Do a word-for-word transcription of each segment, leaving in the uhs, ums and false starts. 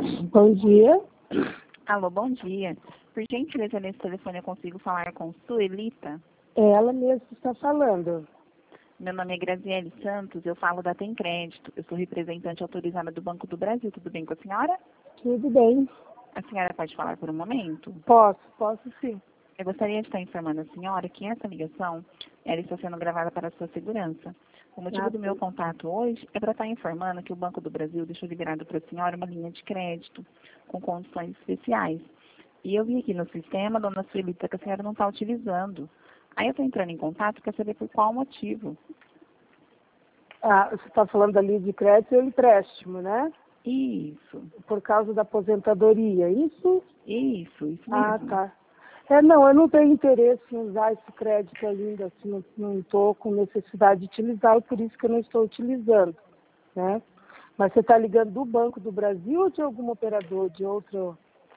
Bom dia. Alô, bom dia. Por gentileza, nesse telefone eu consigo falar com Suelita? Ela mesma está falando. Meu nome é Graziele Santos, eu falo da Tem Crédito. Eu sou representante autorizada do Banco do Brasil. Tudo bem com a senhora? Tudo bem. A senhora pode falar por um momento? Posso, posso sim. Eu gostaria de estar informando a senhora que essa ligação ela está sendo gravada para a sua segurança. O motivo Ah, do meu sim. contato hoje é para estar informando que o Banco do Brasil deixou liberado para a senhora uma linha de crédito com condições especiais. E eu vi aqui no sistema, dona Suelita, que a senhora não está utilizando. Aí eu estou entrando em contato para saber por qual motivo. Ah, você está falando ali de crédito e empréstimo, né? Isso, Por causa da aposentadoria, isso? isso, isso Ah, mesmo. tá. É, não, eu não tenho interesse em usar esse crédito ainda, assim, não estou com necessidade de utilizá-lo, por isso que eu não estou utilizando, né? Mas você está ligando do Banco do Brasil ou de algum operador, de outro?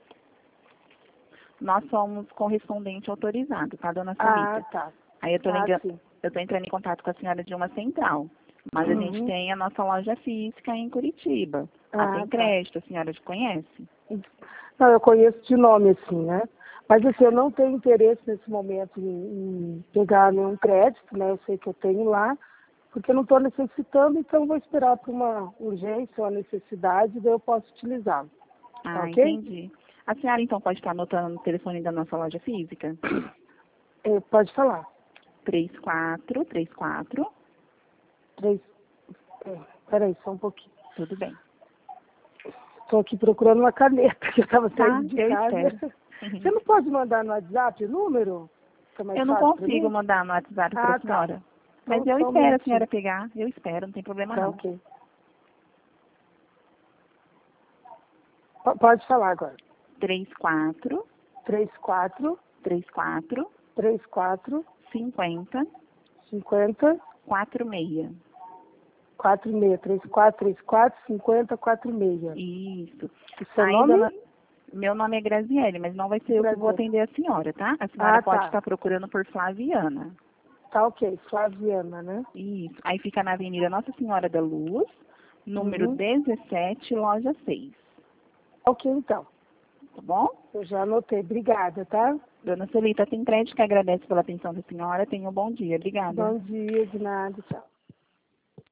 Nós somos correspondente autorizado, tá, dona Ah, Suelita? tá. Aí eu estou Ah, sim. eu estou entrando em contato com a senhora de uma central. Mas a gente Uhum. tem a nossa loja física em Curitiba. A Ah, Tem tá. Crédito, a senhora te conhece? Não, eu conheço de nome, assim, né? Mas, assim, eu não tenho interesse nesse momento em, em pegar nenhum crédito, né? Eu sei que eu tenho lá, porque eu não estou necessitando, então vou esperar por uma urgência ou uma necessidade, daí eu posso utilizá-lo. Tá Ah, ok? entendi. A senhora então pode estar anotando no telefone da nossa loja física? É, pode falar. três quatro três quatro. Três. É, peraí, só um pouquinho. Tudo bem. Estou aqui procurando uma caneta, que eu estava Tá, saindo de eu casa. espero. Você não pode mandar no WhatsApp o número? Fica mais Eu não fácil para consigo mim? mandar no WhatsApp para Ah, a tá. senhora. Mas Então, eu só um espero a minutinho. senhora pegar. Eu espero, não tem problema Tá, não. ok. P- Pode falar agora. três quatro Três, quatro, três quatro três, quatro, cinquenta cinquenta, quatro seis. quatro, seis, três, quatro, três, quatro, cinquenta, quatro, seis. Isso. O seu Aí, nome? dona, meu nome é Graziele, mas não vai ser eu que vou Brasil. atender a senhora, tá? A senhora Ah, pode tá. estar procurando por Flaviana. Tá, ok. Flaviana, né? Isso. Aí fica na Avenida Nossa Senhora da Luz, número Uhum. dezessete, loja seis. Ok, então. Tá bom? Eu já anotei. Obrigada, tá? Dona Celita, tem crédito que agradece pela atenção da senhora. Tenha um bom dia. Obrigada. Bom dia, de nada, tchau.